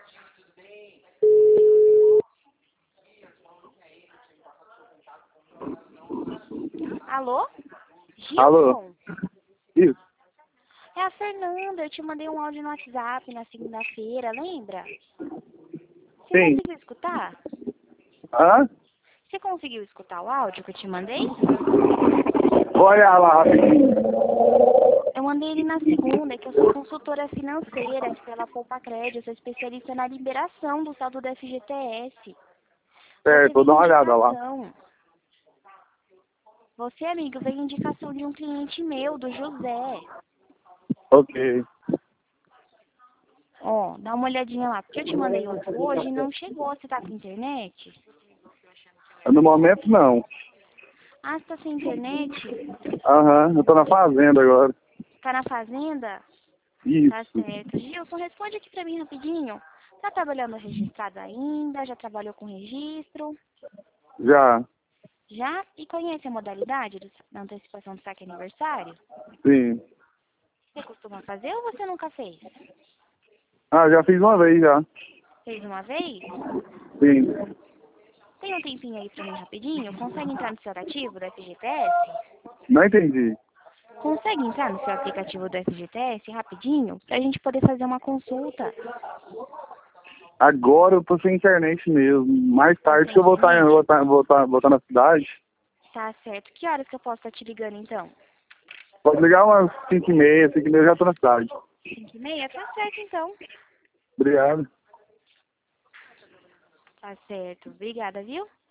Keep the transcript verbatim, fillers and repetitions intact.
Alô? Alô? Gilson? Isso. É a Fernanda, eu te mandei um áudio no WhatsApp na segunda-feira, lembra? Você Sim. conseguiu escutar? Hã? Você conseguiu escutar o áudio que eu te mandei? Vou olhar lá rapidinho. Eu mandei ele na segunda, é que eu sou consultora financeira pela Poupa Crédito, eu sou especialista na liberação do saldo do F G T S. Você Certo, vou veio dar uma olhada lá. indicação. Você, amigo, veio indicação de um cliente meu, do José. Ok. Ó, dá uma olhadinha lá, porque eu te mandei outro hoje e não chegou. Você tá com internet? No momento, não. Ah, você tá sem internet? Aham, eu tô na fazenda agora. Tá na fazenda? Tá Isso. certo. Gilson, responde aqui pra mim rapidinho. Tá trabalhando registrado ainda? Já trabalhou com registro? Já. Já? E conhece a modalidade do- da antecipação do saque aniversário? Sim. Você costuma fazer ou você nunca fez? Ah, já fiz uma vez já. Fez uma vez? Sim. Tem um tempinho aí pra mim rapidinho? Consegue entrar no seu aplicativo do F G T S? Não entendi. Consegue entrar no seu aplicativo do F G T S rapidinho? Pra gente poder fazer uma consulta. Agora eu tô sem internet mesmo. Mais Tá tarde sem que eu vou estar internet? vou tá, vou tá, vou tá na cidade. Tá certo. Que horas que eu posso estar te ligando então? Pode ligar umas cinco e meia, cinco e meia eu já tô na cidade. Cinco e meia? Tá certo então. Obrigado. Tá certo. Obrigada, viu?